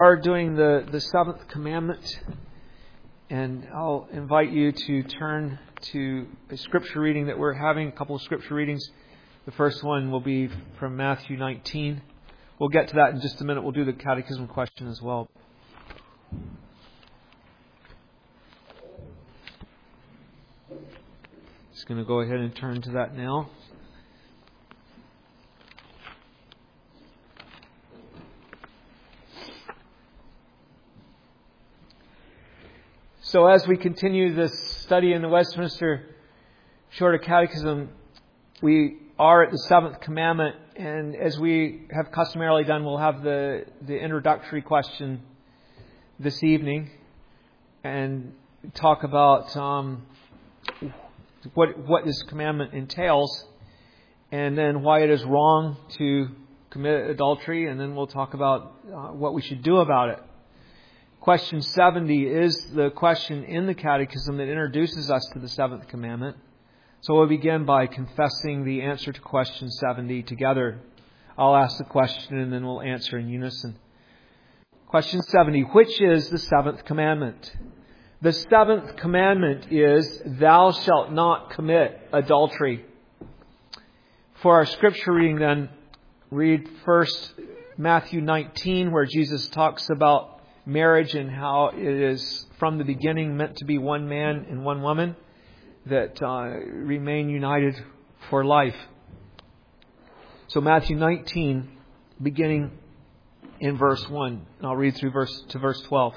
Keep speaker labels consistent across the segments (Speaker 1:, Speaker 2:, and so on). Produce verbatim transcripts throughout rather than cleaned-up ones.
Speaker 1: are doing the, the seventh commandment, and I'll invite you to turn to a scripture reading that we're having, a couple of scripture readings. The first one will be from Matthew nineteen. We'll get to that in just a minute. We'll do the catechism question as well. Just going to go ahead and turn to that now. So as we continue this study in the Westminster Shorter Catechism, we are at the seventh commandment, and as we have customarily done, we'll have the, the introductory question this evening and talk about um, what what this commandment entails, and then why it is wrong to commit adultery, and then we'll talk about uh, what we should do about it. Question seventy is the question in the Catechism that introduces us to the seventh commandment. So we'll begin by confessing the answer to question seventy together. I'll ask the question and then we'll answer in unison. Question seventy, which is the seventh commandment? The seventh commandment is, thou shalt not commit adultery. For our scripture reading then, read first Matthew nineteen, where Jesus talks about marriage and how it is from the beginning meant to be one man and one woman that uh, remain united for life. So Matthew nineteen, beginning in verse one. And I'll read through verse to verse twelve.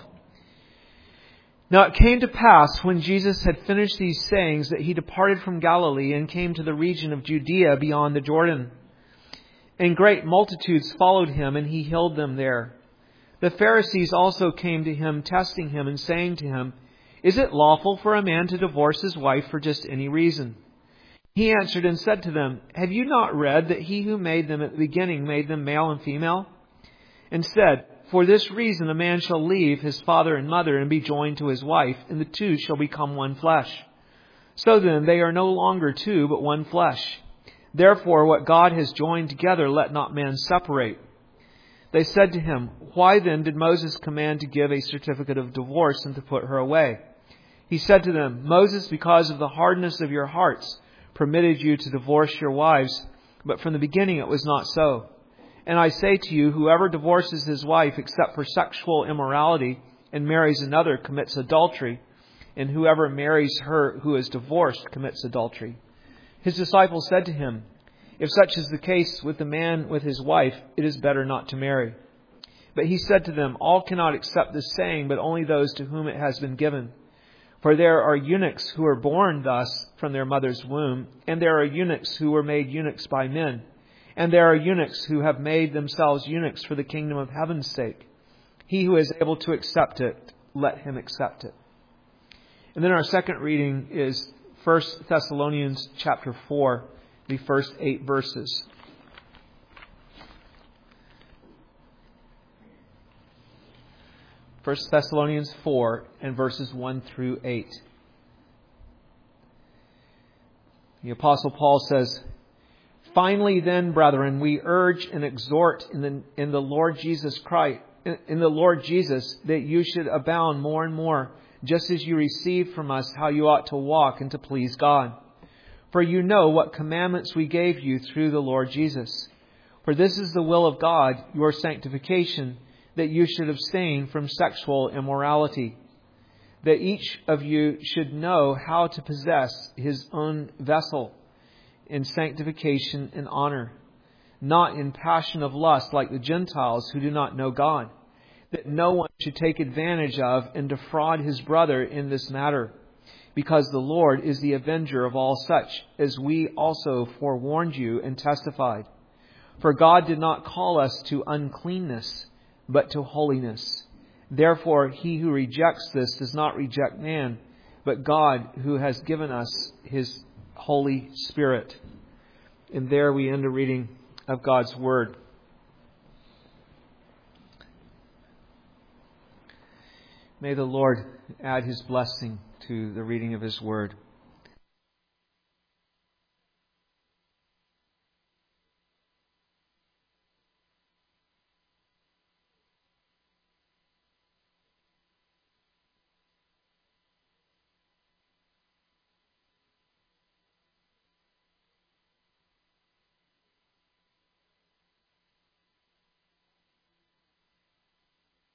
Speaker 1: Now it came to pass, when Jesus had finished these sayings, that he departed from Galilee and came to the region of Judea beyond the Jordan. And great multitudes followed him, and he healed them there. The Pharisees also came to him, testing him and saying to him, is it lawful for a man to divorce his wife for just any reason? He answered and said to them, have you not read that he who made them at the beginning made them male and female? And said, for this reason a man shall leave his father and mother and be joined to his wife, and the two shall become one flesh. So then they are no longer two, but one flesh. Therefore what God has joined together, let not man separate. They said to him, why then did Moses command to give a certificate of divorce and to put her away? He said to them, Moses, because of the hardness of your hearts, permitted you to divorce your wives, but from the beginning it was not so. And I say to you, whoever divorces his wife except for sexual immorality and marries another commits adultery, and whoever marries her who is divorced commits adultery. His disciples said to him, if such is the case with the man with his wife, it is better not to marry. But he said to them, all cannot accept this saying, but only those to whom it has been given. For there are eunuchs who are born thus from their mother's womb, and there are eunuchs who were made eunuchs by men, and there are eunuchs who have made themselves eunuchs for the kingdom of heaven's sake. He who is able to accept it, let him accept it. And then our second reading is First Thessalonians chapter four. The first eight verses. First Thessalonians four and verses one through eight. The Apostle Paul says, finally then, brethren, we urge and exhort in the in the Lord Jesus Christ, in the Lord Jesus, that you should abound more and more, just as you received from us how you ought to walk and to please God. For you know what commandments we gave you through the Lord Jesus. For this is the will of God, your sanctification, that you should abstain from sexual immorality, that each of you should know how to possess his own vessel in sanctification and honor, not in passion of lust like the Gentiles who do not know God, that no one should take advantage of and defraud his brother in this matter. Because the Lord is the avenger of all such, as we also forewarned you and testified. For God did not call us to uncleanness, but to holiness. Therefore, he who rejects this does not reject man, but God, who has given us his Holy Spirit. And there we end a reading of God's Word. May the Lord add his blessing to the reading of his word.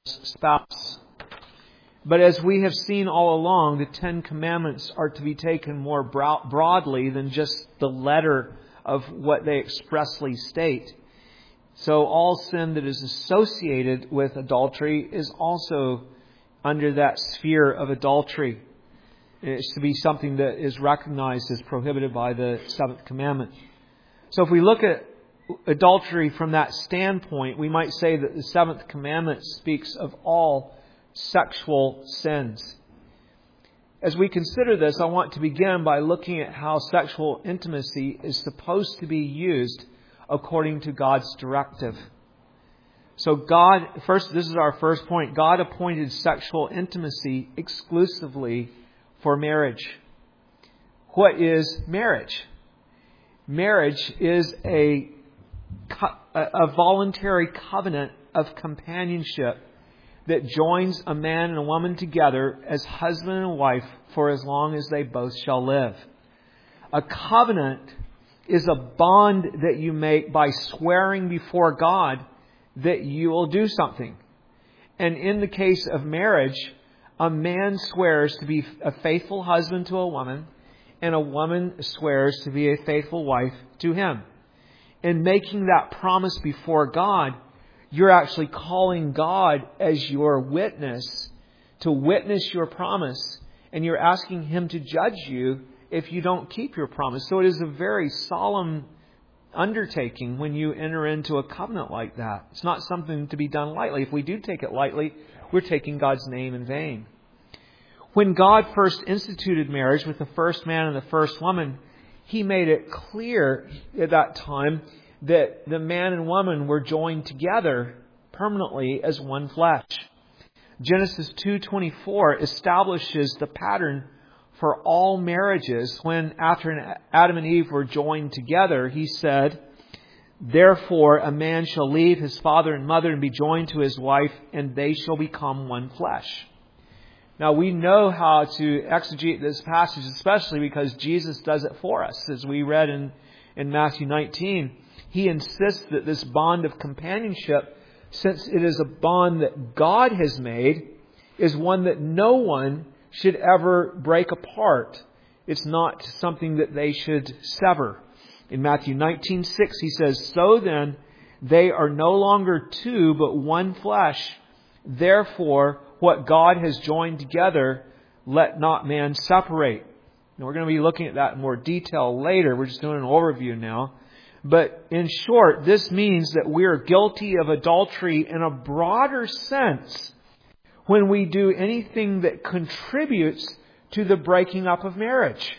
Speaker 1: spouse. But as we have seen all along, the Ten Commandments are to be taken more broadly than just the letter of what they expressly state. So all sin that is associated with adultery is also under that sphere of adultery. It's to be something that is recognized as prohibited by the seventh commandment. So if we look at adultery from that standpoint, we might say that the seventh commandment speaks of all sexual sins. As we consider this, I want to begin by looking at how sexual intimacy is supposed to be used according to God's directive. So God, first, this is our first point. God appointed sexual intimacy exclusively for marriage. What is marriage? Marriage is a, a voluntary covenant of companionship that joins a man and a woman together as husband and wife for as long as they both shall live. A covenant is a bond that you make by swearing before God that you will do something. And in the case of marriage, a man swears to be a faithful husband to a woman, and a woman swears to be a faithful wife to him. In making that promise before God, you're actually calling God as your witness to witness your promise, and you're asking Him to judge you if you don't keep your promise. So it is a very solemn undertaking when you enter into a covenant like that. It's not something to be done lightly. If we do take it lightly, we're taking God's name in vain. When God first instituted marriage with the first man and the first woman, He made it clear at that time that the man and woman were joined together permanently as one flesh. Genesis two twenty-four establishes the pattern for all marriages when, after Adam and Eve were joined together, He said, "Therefore a man shall leave his father and mother and be joined to his wife, and they shall become one flesh." Now we know how to exegete this passage, especially because Jesus does it for us. As we read in, in Matthew nineteen, He insists that this bond of companionship, since it is a bond that God has made, is one that no one should ever break apart. It's not something that they should sever. In Matthew nineteen six, He says, "So then, they are no longer two, but one flesh. Therefore, what God has joined together, let not man separate." Now, we're going to be looking at that in more detail later. We're just doing an overview now. But in short, this means that we are guilty of adultery in a broader sense when we do anything that contributes to the breaking up of marriage.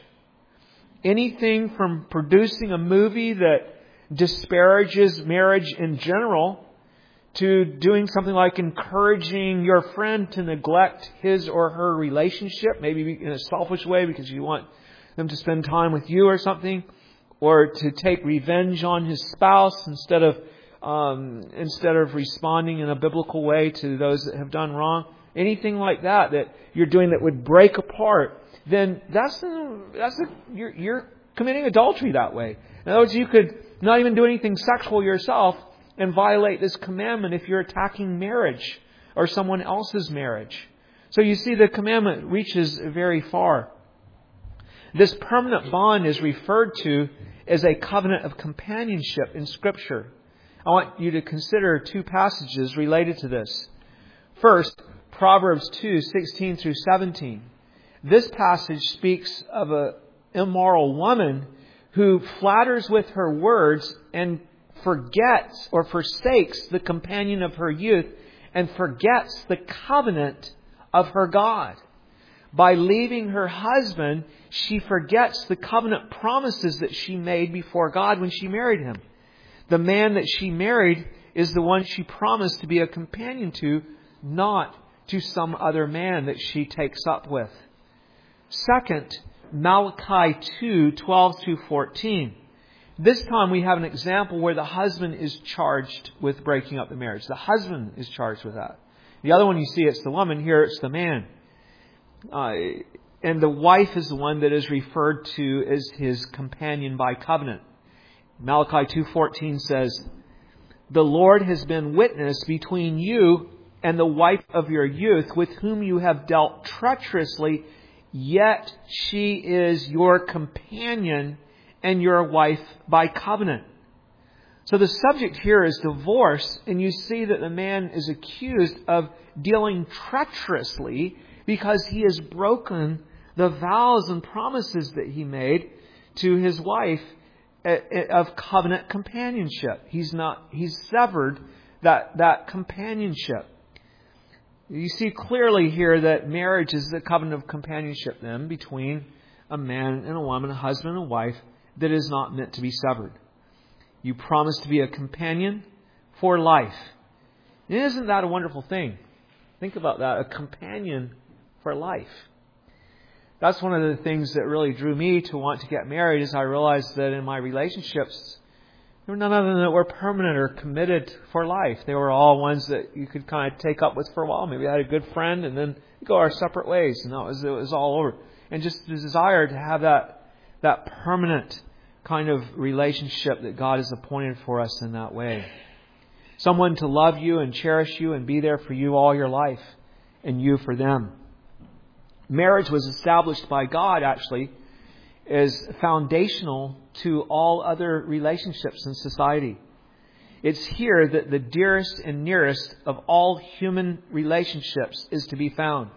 Speaker 1: Anything from producing a movie that disparages marriage in general, to doing something like encouraging your friend to neglect his or her relationship, maybe in a selfish way because you want them to spend time with you or something, or to take revenge on his spouse instead of um, instead of responding in a biblical way to those that have done wrong. Anything like that that you're doing that would break apart, then that's a, that's a, you're, you're committing adultery that way. In other words, you could not even do anything sexual yourself and violate this commandment if you're attacking marriage or someone else's marriage. So you see, the commandment reaches very far. This permanent bond is referred to as a covenant of companionship in Scripture. I want you to consider two passages related to this. First, Proverbs two sixteen through seventeen. This passage speaks of an immoral woman who flatters with her words and forgets or forsakes the companion of her youth and forgets the covenant of her God. By leaving her husband, she forgets the covenant promises that she made before God when she married him. The man that she married is the one she promised to be a companion to, not to some other man that she takes up with. Second, Malachi two twelve through fourteen. This time we have an example where the husband is charged with breaking up the marriage. The husband is charged with that. The other one you see, it's the woman. Here it's the man. Uh, and the wife is the one that is referred to as his companion by covenant. Malachi two fourteen says, "The Lord has been witness between you and the wife of your youth, with whom you have dealt treacherously, yet she is your companion and your wife by covenant. So the subject here is divorce, and you see that the man is accused of dealing treacherously because he has broken the vows and promises that he made to his wife of covenant companionship. He's not, he's severed that, that companionship. You see clearly here that marriage is the covenant of companionship then between a man and a woman, a husband and a wife, that is not meant to be severed. You promise to be a companion for life. And isn't that a wonderful thing? Think about that, a companion for life. That's one of the things that really drew me to want to get married, is I realized that in my relationships, there were none of them that were permanent or committed for life. They were all ones that you could kind of take up with for a while. Maybe I had a good friend and then go our separate ways, and that was, it was all over. And just the desire to have that, that permanent kind of relationship that God has appointed for us in that way. Someone to love you and cherish you and be there for you all your life, and you for them. Marriage was established by God, actually, as foundational to all other relationships in society. It's here that the dearest and nearest of all human relationships is to be found.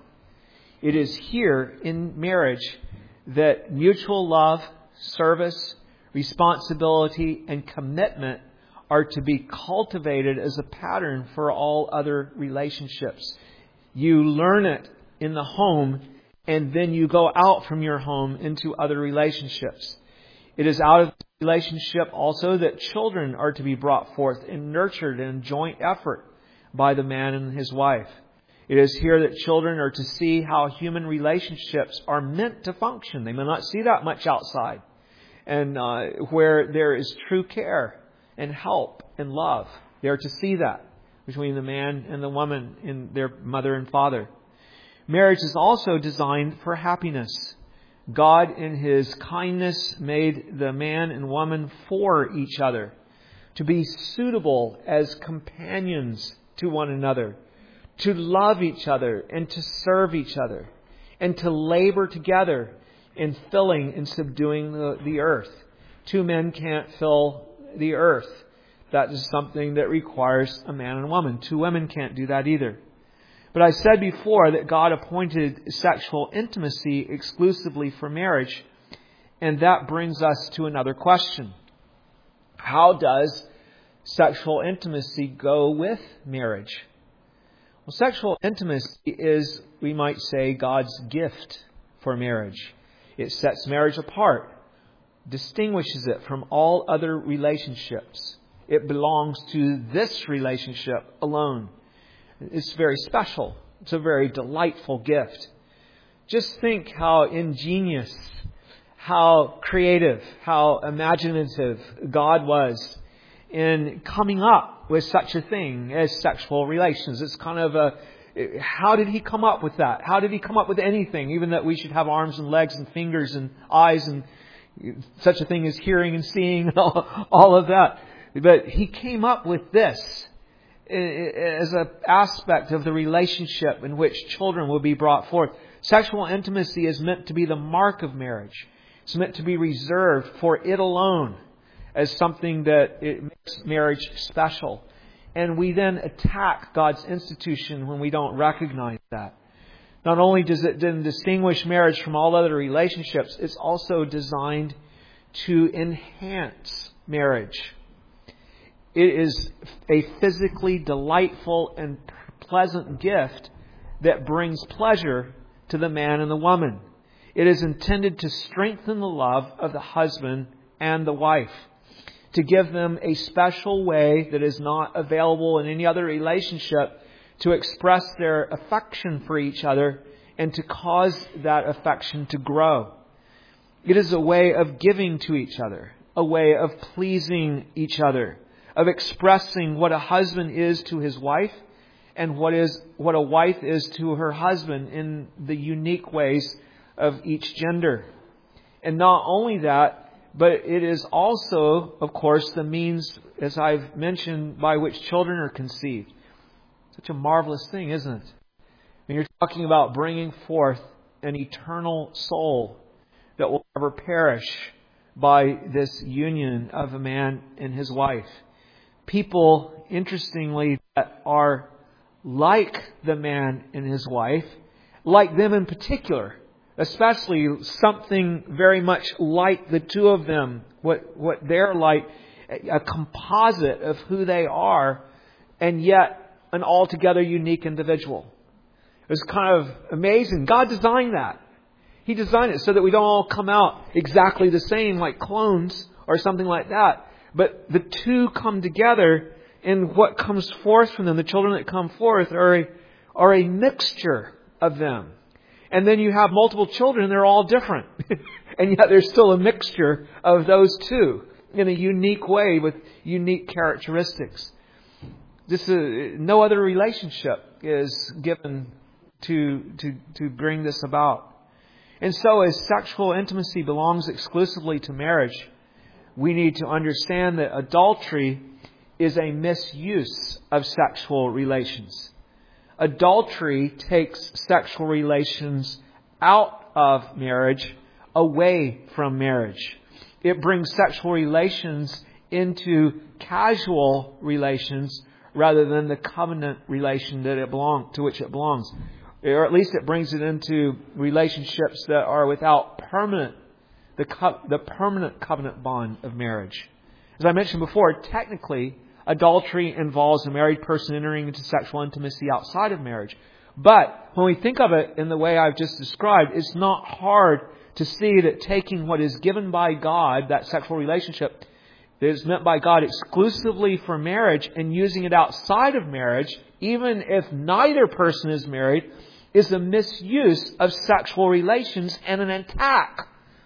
Speaker 1: It is here in marriage that mutual love, service, responsibility, and commitment are to be cultivated as a pattern for all other relationships. You learn it in the home, and then you go out from your home into other relationships. It is out of the relationship also that children are to be brought forth and nurtured in joint effort by the man and his wife. It is here that children are to see how human relationships are meant to function. They may not see that much outside. And uh, where there is true care and help and love, they are to see that between the man and the woman in their mother and father. Marriage is also designed for happiness. God, in His kindness, made the man and woman for each other, to be suitable as companions to one another, to love each other and to serve each other, and to labor together in filling and subduing the, the earth. Two men can't fill the earth. That is something that requires a man and a woman. Two women can't do that either. But I said before that God appointed sexual intimacy exclusively for marriage, and that brings us to another question. How does sexual intimacy go with marriage? Well, sexual intimacy is, we might say, God's gift for marriage. It sets marriage apart, distinguishes it from all other relationships. It belongs to this relationship alone. It's very special. It's a very delightful gift. Just think how ingenious, how creative, how imaginative God was in coming up with such a thing as sexual relations. It's kind of a, how did He come up with that? How did He come up with anything? Even that we should have arms and legs and fingers and eyes and such a thing as hearing and seeing and all, all of that. But He came up with this as an aspect of the relationship in which children will be brought forth. Sexual intimacy is meant to be the mark of marriage. It's meant to be reserved for it alone as something that it makes marriage special. And we then attack God's institution when we don't recognize that. Not only does it then distinguish marriage from all other relationships, it's also designed to enhance marriage. It is a physically delightful and pleasant gift that brings pleasure to the man and the woman. It is intended to strengthen the love of the husband and the wife, to give them a special way that is not available in any other relationship to express their affection for each other and to cause that affection to grow. It is a way of giving to each other, a way of pleasing each other, of expressing what a husband is to his wife and what is what a wife is to her husband in the unique ways of each gender. And not only that, but it is also, of course, the means, as I've mentioned, by which children are conceived. Such a marvelous thing, isn't it? When you're talking about bringing forth an eternal soul that will never perish by this union of a man and his wife. People, interestingly, that are like the man and his wife, like them in particular, especially something very much like the two of them, what, what they're like, a composite of who they are, and yet an altogether unique individual. It was kind of amazing. God designed that. He designed it so that we don't all come out exactly the same like clones or something like that. But the two come together, and what comes forth from them, the children that come forth, are a, are a mixture of them. And then you have multiple children, and they're all different. And yet there's still a mixture of those two in a unique way with unique characteristics. This is, no other relationship is given to, to, to bring this about. And so as sexual intimacy belongs exclusively to marriage, we need to understand that adultery is a misuse of sexual relations. Adultery takes sexual relations out of marriage, away from marriage. It brings sexual relations into casual relations rather than the covenant relation that it belong, to which it belongs. Or at least it brings it into relationships that are without permanent, the, co- the permanent covenant bond of marriage. As I mentioned before, technically, adultery involves a married person entering into sexual intimacy outside of marriage. But when we think of it in the way I've just described, it's not hard to see that taking what is given by God, that sexual relationship that is meant by God exclusively for marriage, and using it outside of marriage, even if neither person is married, is a misuse of sexual relations and an attack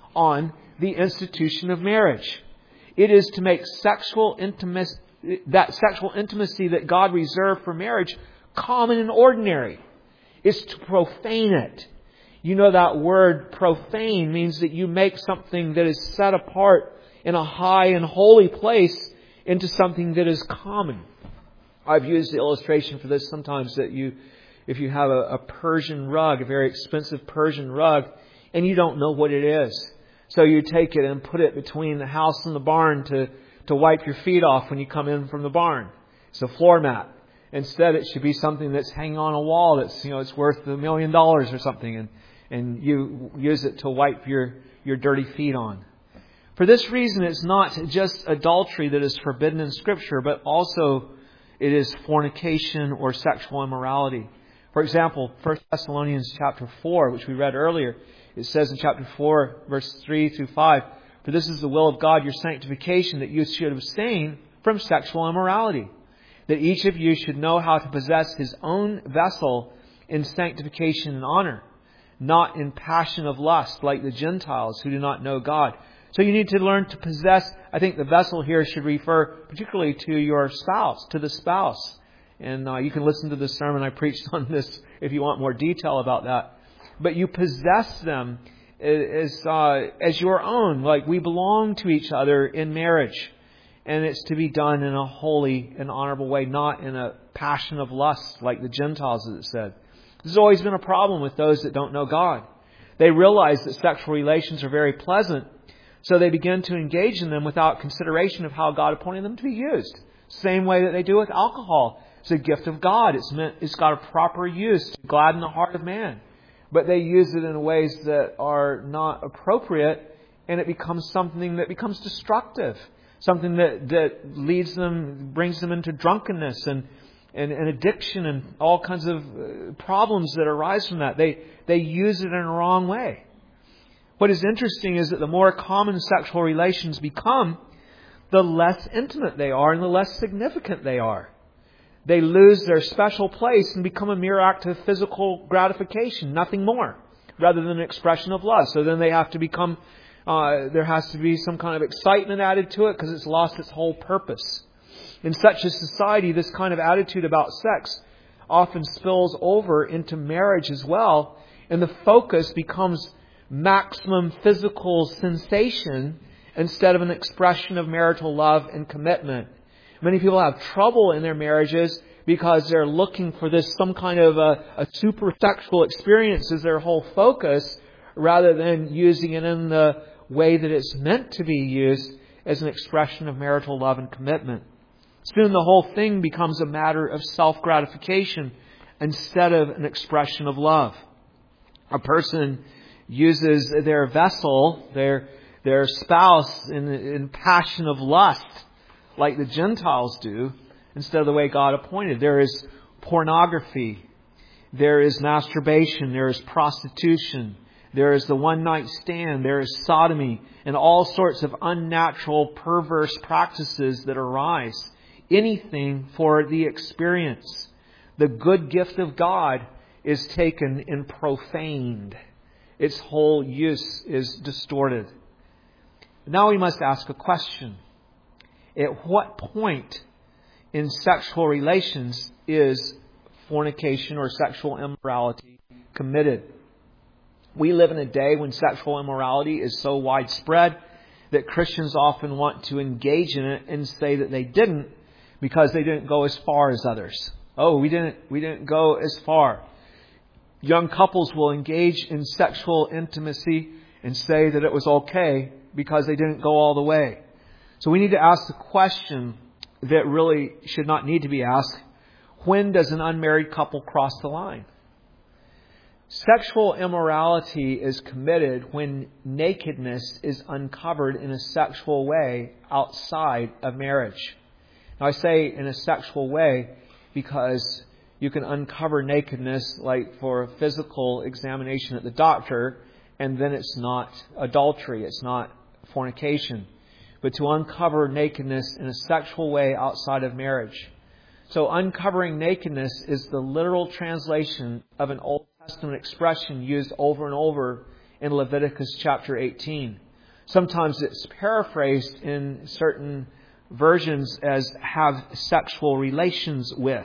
Speaker 1: on the institution of marriage. It is to make sexual intimacy, that sexual intimacy that God reserved for marriage, common and ordinary. It's to profane it. You know, that word profane means that you make something that is set apart in a high and holy place into something that is common. I've used the illustration for this sometimes, that you, if you have a, a Persian rug, a very expensive Persian rug, and you don't know what it is. So you take it and put it between the house and the barn to, to wipe your feet off when you come in from the barn. It's a floor mat. Instead, it should be something that's hanging on a wall that's, you know, it's worth a million dollars or something, and, and you use it to wipe your, your dirty feet on. For this reason, it's not just adultery that is forbidden in Scripture, but also it is fornication or sexual immorality. For example, First Thessalonians chapter four, which we read earlier, it says in chapter four, verse three through five, "For this is the will of God, your sanctification, that you should abstain from sexual immorality, that each of you should know how to possess his own vessel in sanctification and honor, not in passion of lust like the Gentiles who do not know God." So you need to learn to possess. I think the vessel here should refer particularly to your spouse, to the spouse. And uh, you can listen to the sermon I preached on this if you want more detail about that. But you possess them as, uh, as your own, like we belong to each other in marriage. And it's to be done in a holy and honorable way, not in a passion of lust like the Gentiles, as it said. This has always been a problem with those that don't know God. They realize that sexual relations are very pleasant, so they begin to engage in them without consideration of how God appointed them to be used. Same way that they do with alcohol. It's a gift of God. It's meant, it's got a proper use to gladden the heart of man. But they use it in ways that are not appropriate, and it becomes something that becomes destructive. Something that, that leads them, brings them into drunkenness and, and, and addiction and all kinds of problems that arise from that. They, they use it in a wrong way. What is interesting is that the more common sexual relations become, the less intimate they are and the less significant they are. They lose their special place and become a mere act of physical gratification, nothing more, rather than an expression of love. So then they have to become, uh, there has to be some kind of excitement added to it because it's lost its whole purpose. In such a society, this kind of attitude about sex often spills over into marriage as well, and the focus becomes maximum physical sensation instead of an expression of marital love and commitment. Many people have trouble in their marriages because they're looking for this, some kind of a, a super sexual experience as their whole focus, rather than using it in the way that it's meant to be used as an expression of marital love and commitment. Soon the whole thing becomes a matter of self-gratification instead of an expression of love. A person uses their vessel, their their spouse, in, in passion of lust, like the Gentiles do, instead of the way God appointed. There is pornography, there is masturbation, there is prostitution, there is the one-night stand, there is sodomy, and all sorts of unnatural, perverse practices that arise. Anything for the experience. The good gift of God is taken and profaned. Its whole use is distorted. Now we must ask a question. At what point in sexual relations is fornication or sexual immorality committed? We live in a day when sexual immorality is so widespread that Christians often want to engage in it and say that they didn't because they didn't go as far as others. Oh, we didn't we didn't go as far. Young couples will engage in sexual intimacy and say that it was okay because they didn't go all the way. So we need to ask the question that really should not need to be asked. When does an unmarried couple cross the line? Sexual immorality is committed when nakedness is uncovered in a sexual way outside of marriage. Now I say in a sexual way because you can uncover nakedness like for a physical examination at the doctor, and then it's not adultery, it's not fornication. But to uncover nakedness in a sexual way outside of marriage. So uncovering nakedness is the literal translation of an Old Testament expression used over and over in Leviticus chapter eighteen. Sometimes it's paraphrased in certain versions as have sexual relations with.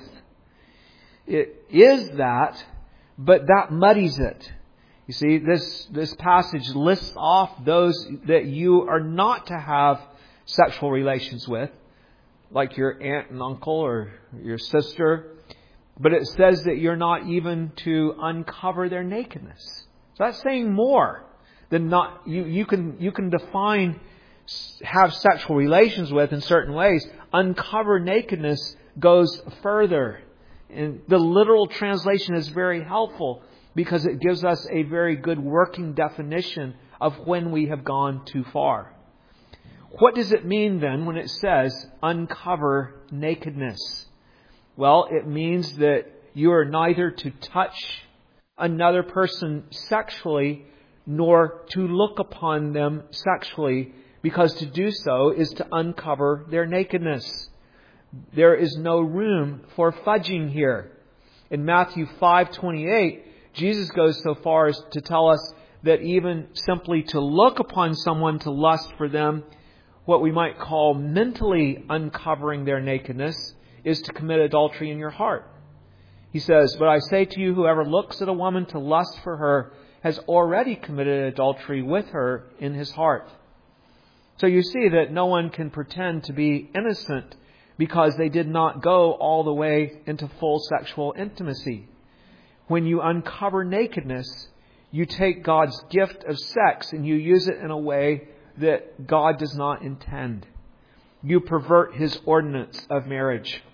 Speaker 1: It is that, but that muddies it. You see, this, this passage lists off those that you are not to have sexual relations with, like your aunt and uncle or your sister. But it says that you're not even to uncover their nakedness. So that's saying more than not. You, you can you can define have sexual relations with in certain ways. Uncover nakedness goes further. And the literal translation is very helpful because it gives us a very good working definition of when we have gone too far. What does it mean then when it says uncover nakedness? Well, it means that you are neither to touch another person sexually nor to look upon them sexually, because to do so is to uncover their nakedness. There is no room for fudging here. In Matthew five twenty-eight, Jesus goes so far as to tell us that even simply to look upon someone to lust for them, what we might call mentally uncovering their nakedness, is to commit adultery in your heart. He says, "But I say to you, whoever looks at a woman to lust for her has already committed adultery with her in his heart." So you see that no one can pretend to be innocent because they did not go all the way into full sexual intimacy. When you uncover nakedness, you take God's gift of sex and you use it in a way that God does not intend. You pervert His ordinance of marriage.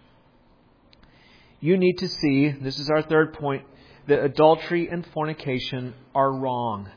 Speaker 1: You need to see, this is our third point, that adultery and fornication are wrong.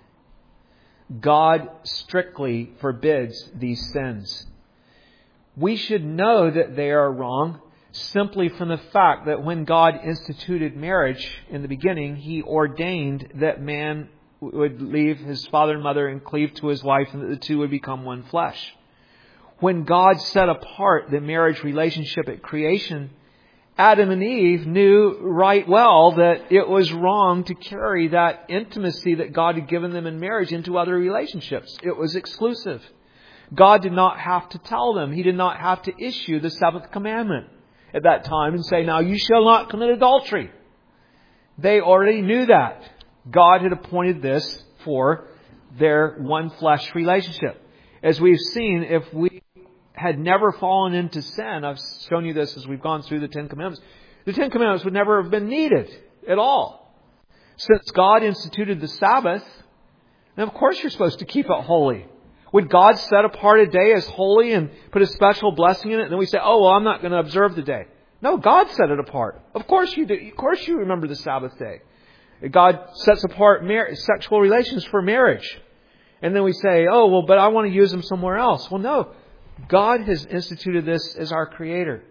Speaker 1: God strictly forbids these sins. We should know that they are wrong simply from the fact that when God instituted marriage in the beginning, He ordained that man would leave his father and mother and cleave to his wife, and that the two would become one flesh. When God set apart the marriage relationship at creation, Adam and Eve knew right well that it was wrong to carry that intimacy that God had given them in marriage into other relationships. It was exclusive. God did not have to tell them. He did not have to issue the seventh commandment at that time and say, "Now you shall not commit adultery." They already knew that. God had appointed this for their one flesh relationship. As we've seen, if we had never fallen into sin, I've shown you this as we've gone through the Ten Commandments, The Ten Commandments would never have been needed at all. Since God instituted the Sabbath, and of course you're supposed to keep it holy. Would God set apart a day as holy and put a special blessing in it? And then we say, oh, well, I'm not going to observe the day. No, God set it apart. Of course you do. Of course you remember the Sabbath day. God sets apart mar- sexual relations for marriage. And then we say, oh, well, but I want to use them somewhere else. Well, no. God has instituted this as our Creator.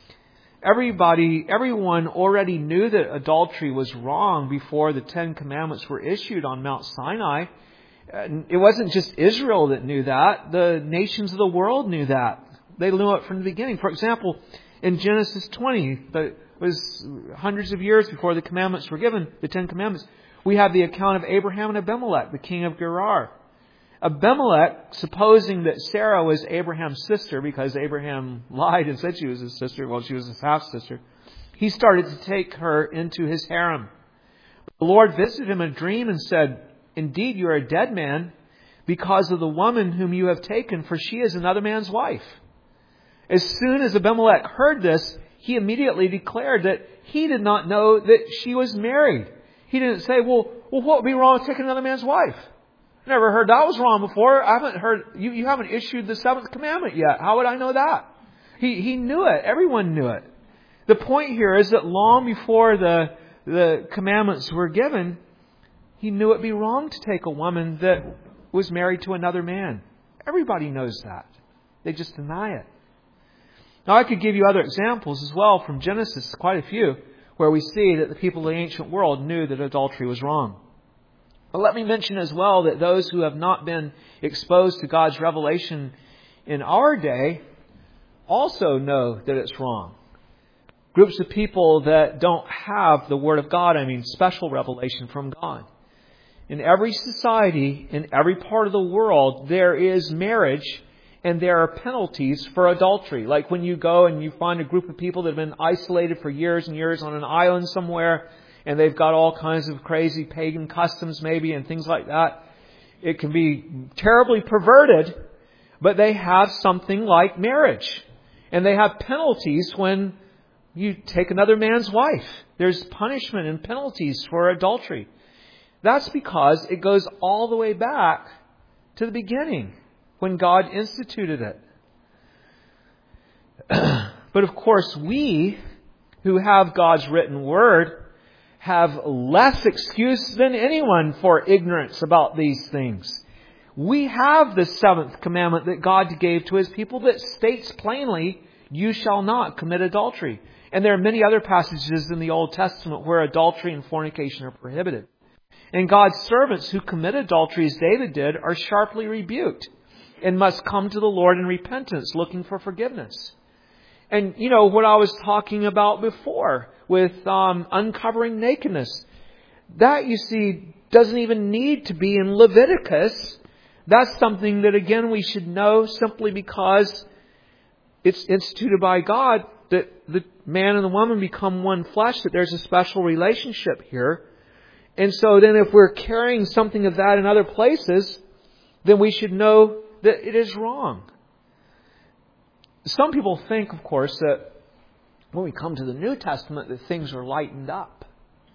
Speaker 1: Everybody, everyone already knew that adultery was wrong before the Ten Commandments were issued on Mount Sinai. It wasn't just Israel that knew that. The nations of the world knew that. They knew it from the beginning. For example, in Genesis twenty, that was hundreds of years before the commandments were given, the Ten Commandments, we have the account of Abraham and Abimelech, the king of Gerar. Abimelech, supposing that Sarah was Abraham's sister, because Abraham lied and said she was his sister, well, she was his half-sister, he started to take her into his harem. The Lord visited him in a dream and said, indeed, you are a dead man because of the woman whom you have taken, for she is another man's wife. As soon as Abimelech heard this, he immediately declared that he did not know that she was married. He didn't say, well, well what would be wrong with taking another man's wife? Never heard that was wrong before. I haven't heard, you, you haven't issued the seventh commandment yet. How would I know that? He, he knew it. Everyone knew it. The point here is that long before the, the commandments were given, he knew it'd be wrong to take a woman that was married to another man. Everybody knows that. They just deny it. Now, I could give you other examples as well from Genesis, quite a few, where we see that the people of the ancient world knew that adultery was wrong. But let me mention as well that those who have not been exposed to God's revelation in our day also know that it's wrong. Groups of people that don't have the Word of God, I mean special revelation from God. In every society, in every part of the world, there is marriage and there are penalties for adultery. Like when you go and you find a group of people that have been isolated for years and years on an island somewhere, and they've got all kinds of crazy pagan customs maybe and things like that. It can be terribly perverted, but they have something like marriage. And they have penalties when you take another man's wife. There's punishment and penalties for adultery. That's because it goes all the way back to the beginning when God instituted it. But of course, we who have God's written Word have less excuse than anyone for ignorance about these things. We have the seventh commandment that God gave to His people that states plainly, you shall not commit adultery. And there are many other passages in the Old Testament where adultery and fornication are prohibited. And God's servants who commit adultery, as David did, are sharply rebuked and must come to the Lord in repentance, looking for forgiveness. And, you know, what I was talking about before with um, uncovering nakedness, that, you see, doesn't even need to be in Leviticus. That's something that, again, we should know simply because it's instituted by God that the man and the woman become one flesh, that there's a special relationship here. And so then if we're carrying something of that in other places, then we should know that it is wrong. Some people think, of course, that when we come to the New Testament, that things are lightened up.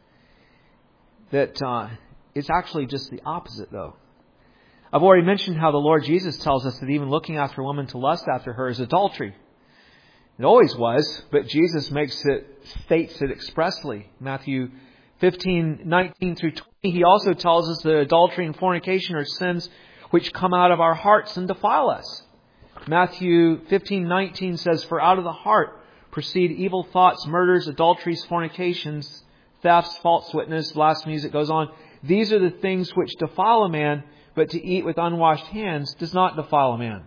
Speaker 1: That uh, it's actually just the opposite, though. I've already mentioned how the Lord Jesus tells us that even looking after a woman to lust after her is adultery. It always was, but Jesus makes it, states it expressly. Matthew fifteen, nineteen through twenty, He also tells us that adultery and fornication are sins which come out of our hearts and defile us. Matthew fifteen, nineteen says, for out of the heart proceed evil thoughts, murders, adulteries, fornications, thefts, false witness, blasphemies. It goes on. These are the things which defile a man, but to eat with unwashed hands does not defile a man.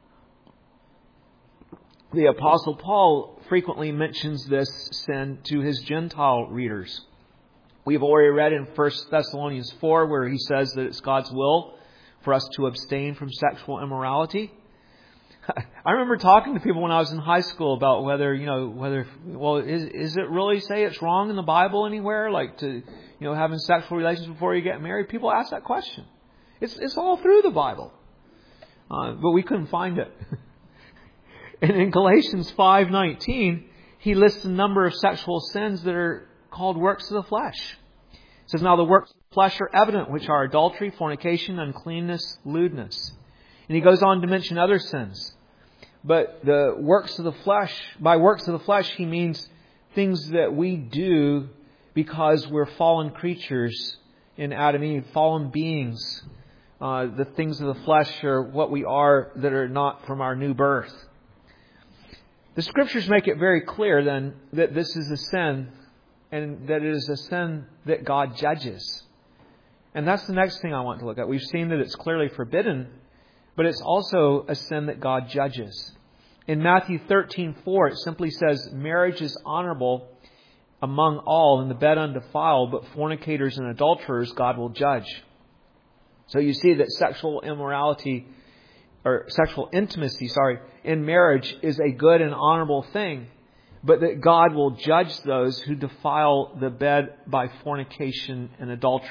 Speaker 1: The Apostle Paul frequently mentions this sin to his Gentile readers. We've already read in First Thessalonians four where he says that it's God's will for us to abstain from sexual immorality. I remember talking to people when I was in high school about whether, you know, whether, well, is, is it really say it's wrong in the Bible anywhere? Like to, you know, having sexual relations before you get married? People ask that question. It's, it's all through the Bible. Uh, but we couldn't find it. And in Galatians five nineteen, he lists a number of sexual sins that are called works of the flesh. It says, now the works of the flesh are evident, which are adultery, fornication, uncleanness, lewdness. And he goes on to mention other sins. But the works of the flesh, by works of the flesh, he means things that we do because we're fallen creatures in Adam and Eve, fallen beings. Uh, the things of the flesh are what we are that are not from our new birth. The Scriptures make it very clear then that this is a sin, and that it is a sin that God judges. And that's the next thing I want to look at. We've seen that it's clearly forbidden, but it's also a sin that God judges. In Matthew thirteen four, it simply says, marriage is honorable among all, and the bed undefiled, but fornicators and adulterers God will judge. So you see that sexual immorality, or sexual intimacy, sorry, in marriage is a good and honorable thing, but that God will judge those who defile the bed by fornication and adultery.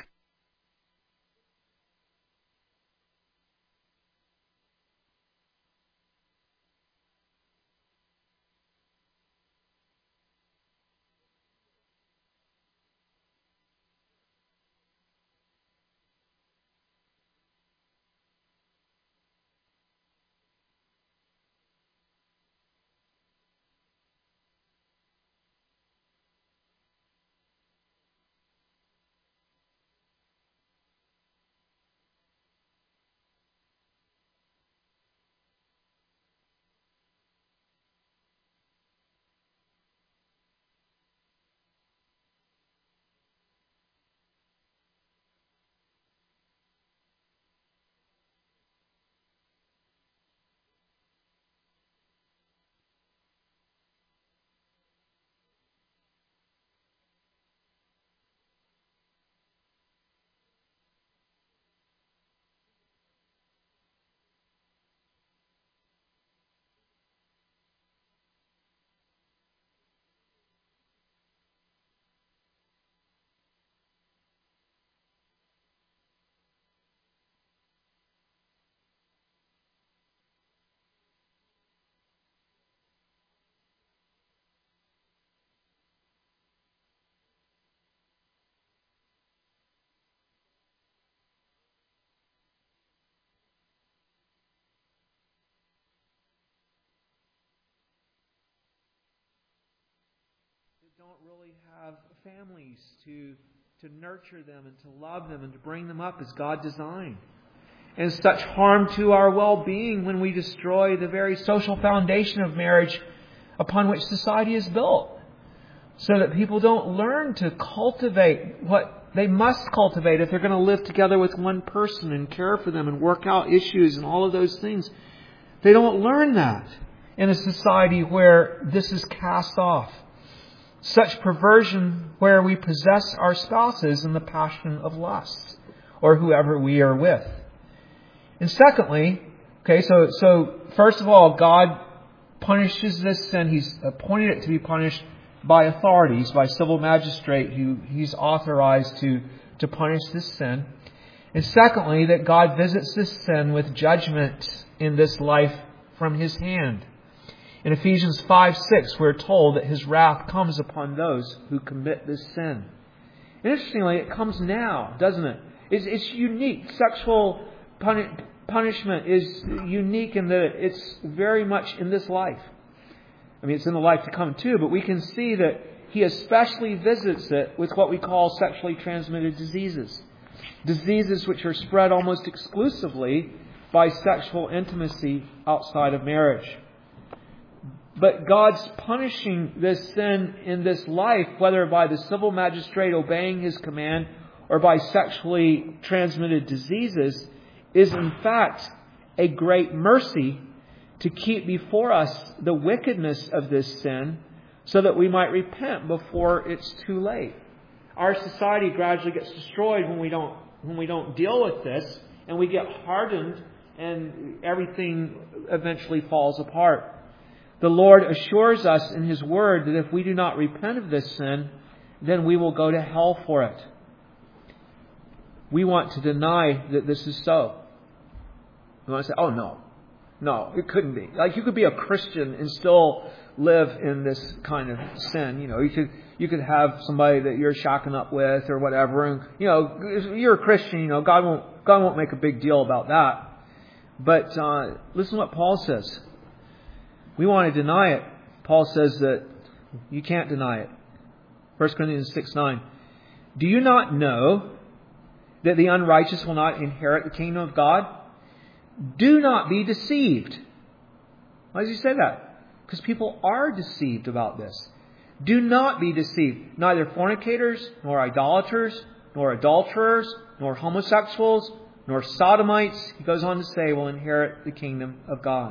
Speaker 1: Don't really have families to to nurture them and to love them and to bring them up as God designed. And such harm to our well-being when we destroy the very social foundation of marriage upon which society is built. So that people don't learn to cultivate what they must cultivate if they're going to live together with one person and care for them and work out issues and all of those things. They don't learn that in a society where this is cast off. Such perversion where we possess our spouses in the passion of lust, or whoever we are with. And secondly, okay, so so first of all, God punishes this sin. He's appointed it to be punished by authorities, by civil magistrate who He's authorized to, to punish this sin. And secondly, that God visits this sin with judgment in this life from His hand. In Ephesians five six, we're told that His wrath comes upon those who commit this sin. And interestingly, it comes now, doesn't it? It's, it's unique. Sexual puni- punishment is unique in that it's very much in this life. I mean, it's in the life to come too, but we can see that He especially visits it with what we call sexually transmitted diseases. Diseases which are spread almost exclusively by sexual intimacy outside of marriage. But God's punishing this sin in this life, whether by the civil magistrate obeying His command or by sexually transmitted diseases, is in fact a great mercy to keep before us the wickedness of this sin so that we might repent before it's too late. Our society gradually gets destroyed when we don't when we don't deal with this, and we get hardened and everything eventually falls apart. The Lord assures us in His Word that if we do not repent of this sin, then we will go to hell for it. We want to deny that this is so. We want to say, oh no, No, it couldn't be. Like, you could be a Christian and still live in this kind of sin. You know, you could you could have somebody that you're shacking up with or whatever, and you know, if you're a Christian, you know, God won't God won't make a big deal about that. But uh, listen to what Paul says. We want to deny it. Paul says that you can't deny it. First Corinthians six nine. Do you not know that the unrighteous will not inherit the kingdom of God? Do not be deceived. Why does he say that? Because people are deceived about this. Do not be deceived. Neither fornicators, nor idolaters, nor adulterers, nor homosexuals, nor sodomites, he goes on to say, will inherit the kingdom of God.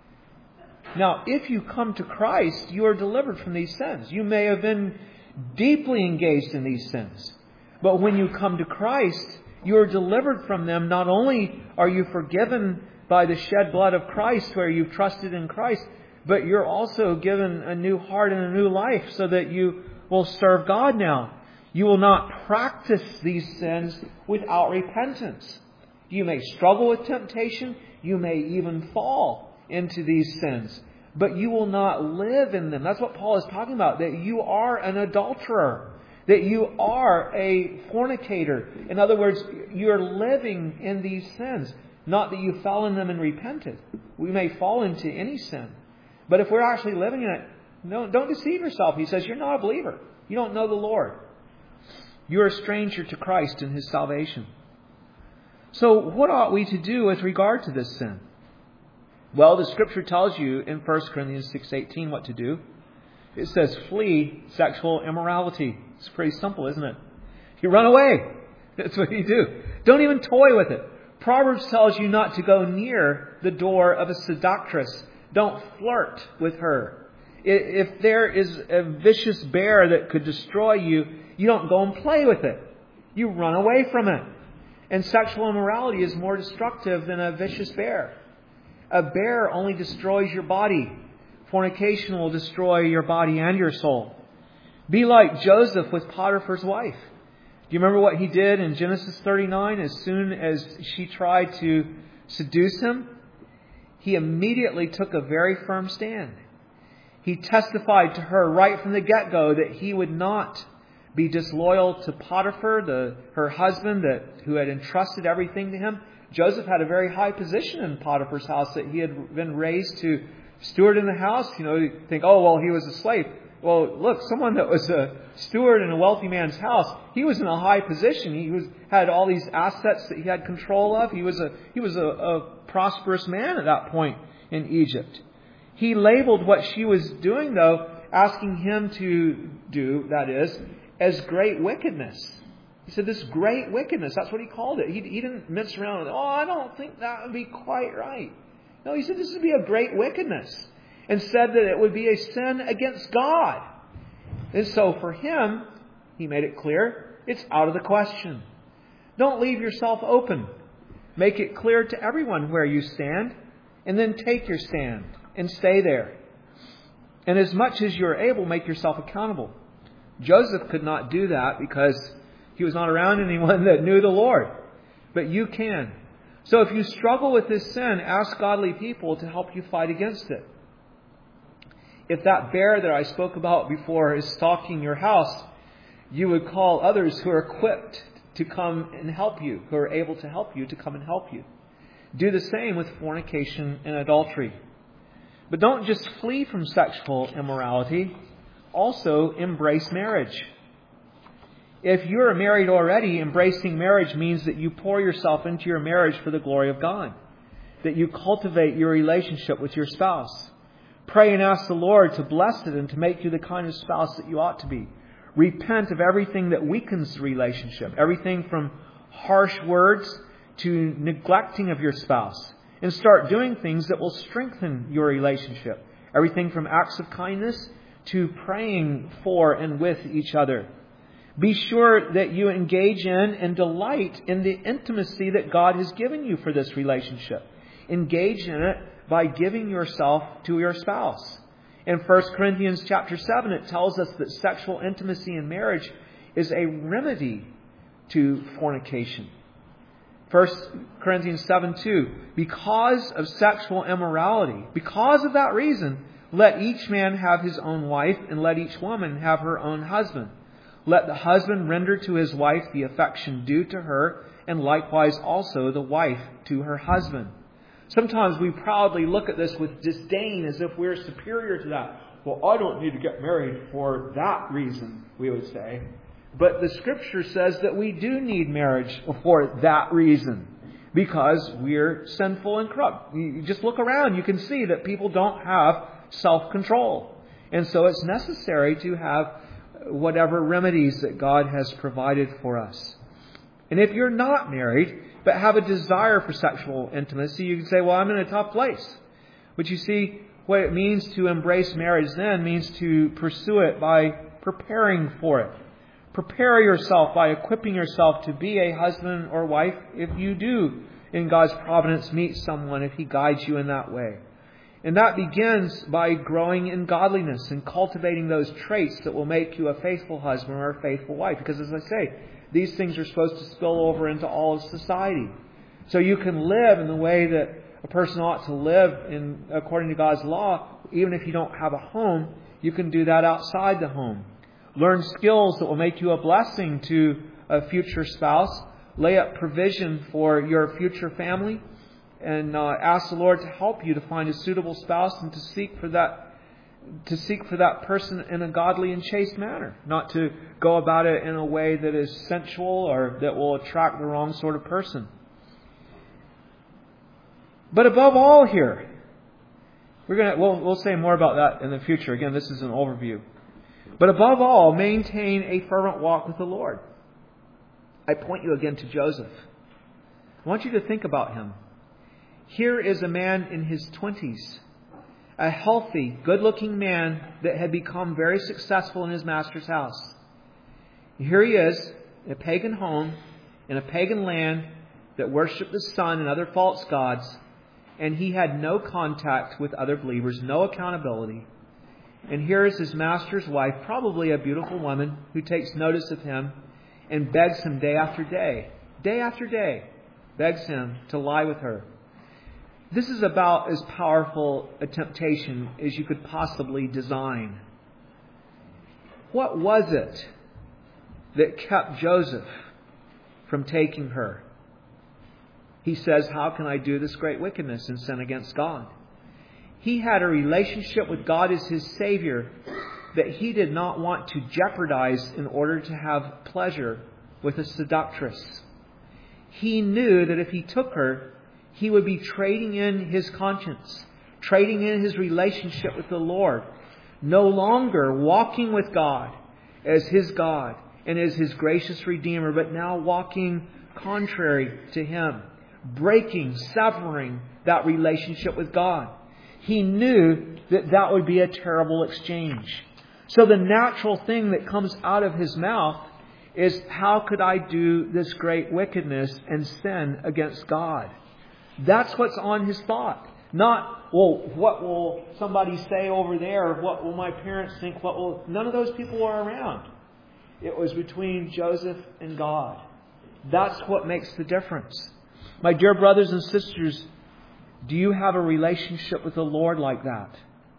Speaker 1: Now, if you come to Christ, you are delivered from these sins. You may have been deeply engaged in these sins. But when you come to Christ, you are delivered from them. Not only are you forgiven by the shed blood of Christ, where you've trusted in Christ, but you're also given a new heart and a new life so that you will serve God now. You will not practice these sins without repentance. You may struggle with temptation. You may even fall into these sins. But you will not live in them. That's what Paul is talking about. That you are an adulterer. That you are a fornicator. In other words, you're living in these sins. Not that you fell in them and repented. We may fall into any sin. But if we're actually living in it, no, don't deceive yourself. He says, you're not a believer. You don't know the Lord. You're a stranger to Christ and His salvation. So what ought we to do with regard to this sin? Well, the Scripture tells you in First Corinthians six eighteen what to do. It says, flee sexual immorality. It's pretty simple, isn't it? You run away. That's what you do. Don't even toy with it. Proverbs tells you not to go near the door of a seductress. Don't flirt with her. If there is a vicious bear that could destroy you, you don't go and play with it. You run away from it. And sexual immorality is more destructive than a vicious bear. A bear only destroys your body. Fornication will destroy your body and your soul. Be like Joseph with Potiphar's wife. Do you remember what he did in Genesis thirty-nine? As soon as she tried to seduce him, he immediately took a very firm stand. He testified to her right from the get-go that he would not be disloyal to Potiphar, the, her husband that who had entrusted everything to him. Joseph had a very high position in Potiphar's house, that he had been raised to steward in the house. You know, you think, oh, well, he was a slave. Well, look, someone that was a steward in a wealthy man's house, he was in a high position. He was had all these assets that he had control of. He was a he was a, a prosperous man at that point in Egypt. He labeled what she was doing, though, asking him to do, that is, as great wickedness. He said, this great wickedness, that's what he called it. He, he didn't mince around with, oh, I don't think that would be quite right. No, he said this would be a great wickedness. And said that it would be a sin against God. And so for him, he made it clear, it's out of the question. Don't leave yourself open. Make it clear to everyone where you stand, and then take your stand and stay there. And as much as you're able, make yourself accountable. Joseph could not do that because he was not around anyone that knew the Lord. But you can. So if you struggle with this sin, ask godly people to help you fight against it. If that bear that I spoke about before is stalking your house, you would call others who are equipped to come and help you, who are able to help you, to come and help you. Do the same with fornication and adultery. But don't just flee from sexual immorality. Also embrace marriage. If you're married already, embracing marriage means that you pour yourself into your marriage for the glory of God. That you cultivate your relationship with your spouse. Pray and ask the Lord to bless it and to make you the kind of spouse that you ought to be. Repent of everything that weakens the relationship. Everything from harsh words to neglecting of your spouse. And start doing things that will strengthen your relationship. Everything from acts of kindness to praying for and with each other. Be sure that you engage in and delight in the intimacy that God has given you for this relationship. Engage in it by giving yourself to your spouse. In First Corinthians chapter seven, it tells us that sexual intimacy in marriage is a remedy to fornication. First Corinthians seven two, because of sexual immorality, because of that reason, let each man have his own wife, and let each woman have her own husband. Let the husband render to his wife the affection due to her, and likewise also the wife to her husband. Sometimes we proudly look at this with disdain as if we're superior to that. Well, I don't need to get married for that reason, we would say. But the Scripture says that we do need marriage for that reason, because we're sinful and corrupt. You just look around, you can see that people don't have self-control. And so it's necessary to have whatever remedies that God has provided for us. And if you're not married, but have a desire for sexual intimacy, you can say, well, I'm in a tough place. But you see, what it means to embrace marriage then means to pursue it by preparing for it. Prepare yourself by equipping yourself to be a husband or wife if you do, in God's providence, meet someone, if He guides you in that way. And that begins by growing in godliness and cultivating those traits that will make you a faithful husband or a faithful wife. Because as I say, these things are supposed to spill over into all of society. So you can live in the way that a person ought to live in according to God's law. Even if you don't have a home, you can do that outside the home. Learn skills that will make you a blessing to a future spouse. Lay up provision for your future family. And uh, ask the Lord to help you to find a suitable spouse and to seek for that to seek for that person in a godly and chaste manner. Not to go about it in a way that is sensual or that will attract the wrong sort of person. But above all here, we're gonna we'll, we'll say more about that in the future. Again, this is an overview. But above all, maintain a fervent walk with the Lord. I point you again to Joseph. I want you to think about him. Here is a man in his twenties, a healthy, good-looking man that had become very successful in his master's house. Here he is, in a pagan home, in a pagan land that worshipped the sun and other false gods, and he had no contact with other believers, no accountability. And here is his master's wife, probably a beautiful woman, who takes notice of him and begs him day after day, day after day, begs him to lie with her. This is about as powerful a temptation as you could possibly design. What was it that kept Joseph from taking her? He says, how can I do this great wickedness and sin against God? He had a relationship with God as his Savior that he did not want to jeopardize in order to have pleasure with a seductress. He knew that if he took her, he would be trading in his conscience, trading in his relationship with the Lord, no longer walking with God as his God and as his gracious Redeemer, but now walking contrary to Him, breaking, severing that relationship with God. He knew that that would be a terrible exchange. So the natural thing that comes out of his mouth is, how could I do this great wickedness and sin against God? That's what's on his thought. Not, well, what will somebody say over there? What will my parents think? What will... None of those people were around. It was between Joseph and God. That's what makes the difference. My dear brothers and sisters, do you have a relationship with the Lord like that?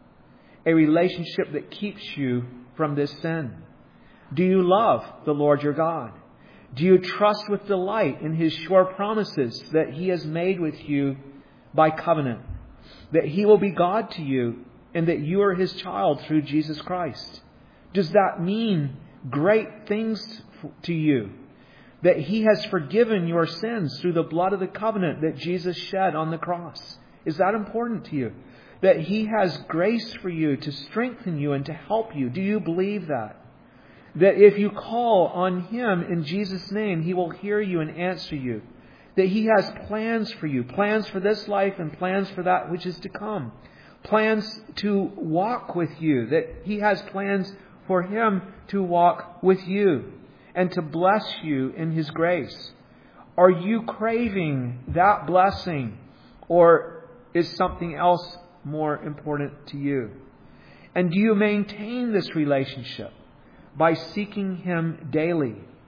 Speaker 1: A relationship that keeps you from this sin? Do you love the Lord your God? Do you trust with delight in His sure promises that He has made with you by covenant? That He will be God to you and that you are His child through Jesus Christ? Does that mean great things to you? That He has forgiven your sins through the blood of the covenant that Jesus shed on the cross? Is that important to you? That He has grace for you to strengthen you and to help you? Do you believe that? That if you call on Him in Jesus' name, He will hear you and answer you. That He has plans for you. Plans for this life and plans for that which is to come. Plans to walk with you. That He has plans for Him to walk with you and to bless you in His grace. Are you craving that blessing, or is something else more important to you? And do you maintain this relationship by seeking Him daily,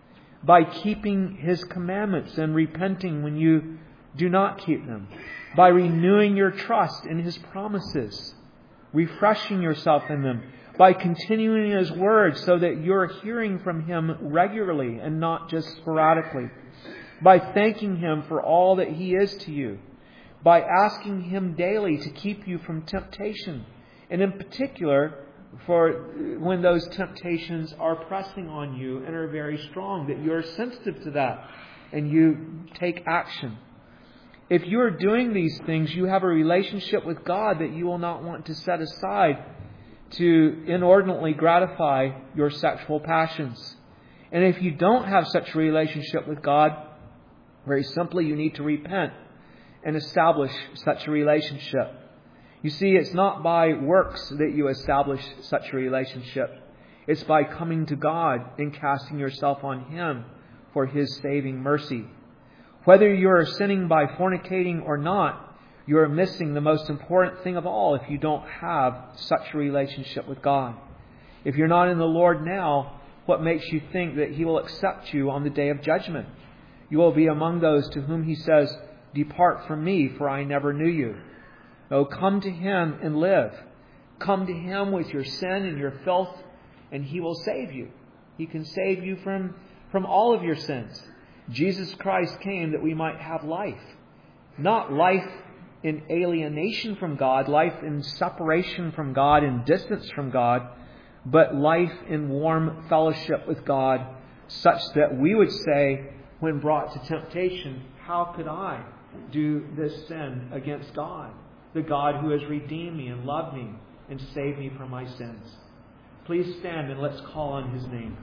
Speaker 1: by keeping His commandments and repenting when you do not keep them, by renewing your trust in His promises, refreshing yourself in them, by continuing His Word so that you're hearing from Him regularly and not just sporadically, by thanking Him for all that He is to you, by asking Him daily to keep you from temptation, and in particular, for when those temptations are pressing on you and are very strong, that you're sensitive to that and you take action. If you are doing these things, you have a relationship with God that you will not want to set aside to inordinately gratify your sexual passions. And if you don't have such a relationship with God, very simply you need to repent and establish such a relationship. You see, it's not by works that you establish such a relationship. It's by coming to God and casting yourself on Him for His saving mercy. Whether you are sinning by fornicating or not, you are missing the most important thing of all if you don't have such a relationship with God. If you're not in the Lord now, what makes you think that He will accept you on the day of judgment? You will be among those to whom He says, "Depart from me, for I never knew you." Oh, come to Him and live. Come to Him with your sin and your filth, and He will save you. He can save you from, from all of your sins. Jesus Christ came that we might have life. Not life in alienation from God, life in separation from God and distance from God, but life in warm fellowship with God, such that we would say, when brought to temptation, how could I do this sin against God? The God who has redeemed me and loved me and saved me from my sins. Please stand and let's call on His name.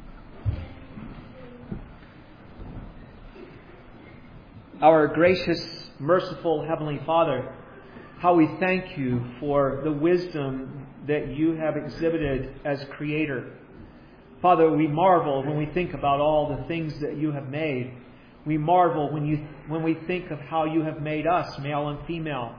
Speaker 1: Our gracious, merciful Heavenly Father, how we thank You for the wisdom that You have exhibited as Creator. Father, we marvel when we think about all the things that You have made. We marvel when you when we think of how You have made us, male and female.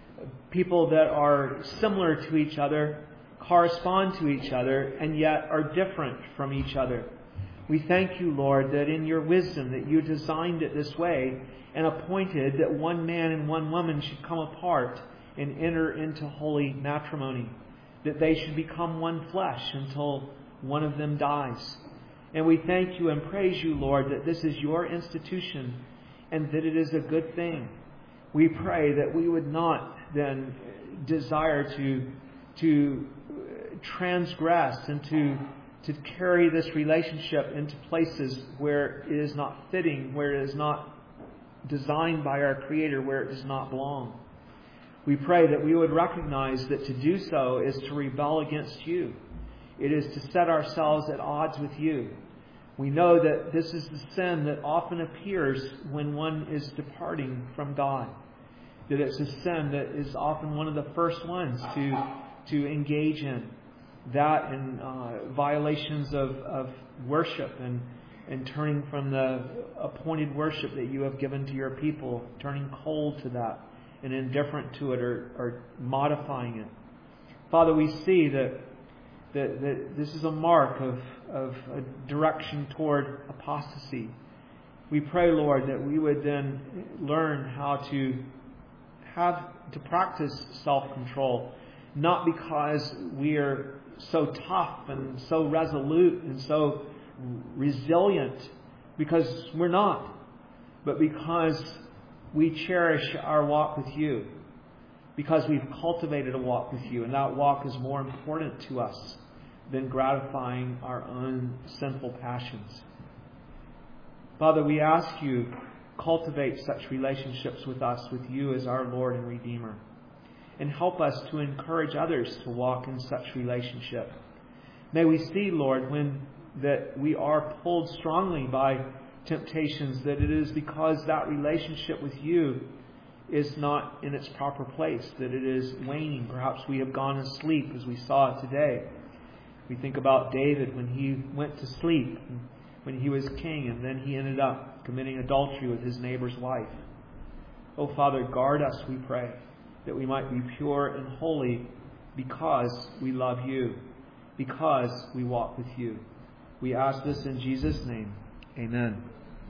Speaker 1: People that are similar to each other, correspond to each other, and yet are different from each other. We thank You, Lord, that in Your wisdom that You designed it this way and appointed that one man and one woman should come apart and enter into holy matrimony, that they should become one flesh until one of them dies. And we thank You and praise You, Lord, that this is Your institution and that it is a good thing. We pray that we would not then desire to, to transgress and to, to carry this relationship into places where it is not fitting, where it is not designed by our Creator, where it does not belong. We pray that we would recognize that to do so is to rebel against You. It is to set ourselves at odds with You. We know that this is the sin that often appears when one is departing from God. That it's a sin that is often one of the first ones to, to engage in. That and uh, violations of, of worship and, and turning from the appointed worship that You have given to Your people, turning cold to that and indifferent to it or, or modifying it. Father, we see that That, that this is a mark of, of a direction toward apostasy. We pray, Lord, that we would then learn how to have to practice self-control, not because we are so tough and so resolute and so resilient, because we're not, but because we cherish our walk with You, because we've cultivated a walk with You, and that walk is more important to us than gratifying our own sinful passions. Father, we ask You, cultivate such relationships with us, with You as our Lord and Redeemer, and help us to encourage others to walk in such relationship. May we see, Lord, when that we are pulled strongly by temptations, that it is because that relationship with You is not in its proper place, that it is waning. Perhaps we have gone asleep, as we saw today. We think about David when he went to sleep, when he was king, and then he ended up committing adultery with his neighbor's wife. Oh, Father, guard us, we pray, that we might be pure and holy because we love You, because we walk with You. We ask this in Jesus' name. Amen.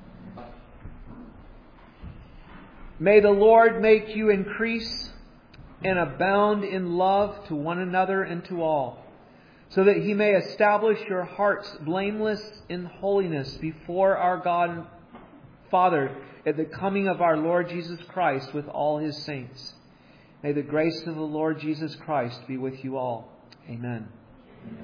Speaker 1: May the Lord make you increase and abound in love to one another and to all, so that He may establish your hearts blameless in holiness before our God and Father at the coming of our Lord Jesus Christ with all His saints. May the grace of the Lord Jesus Christ be with you all. Amen.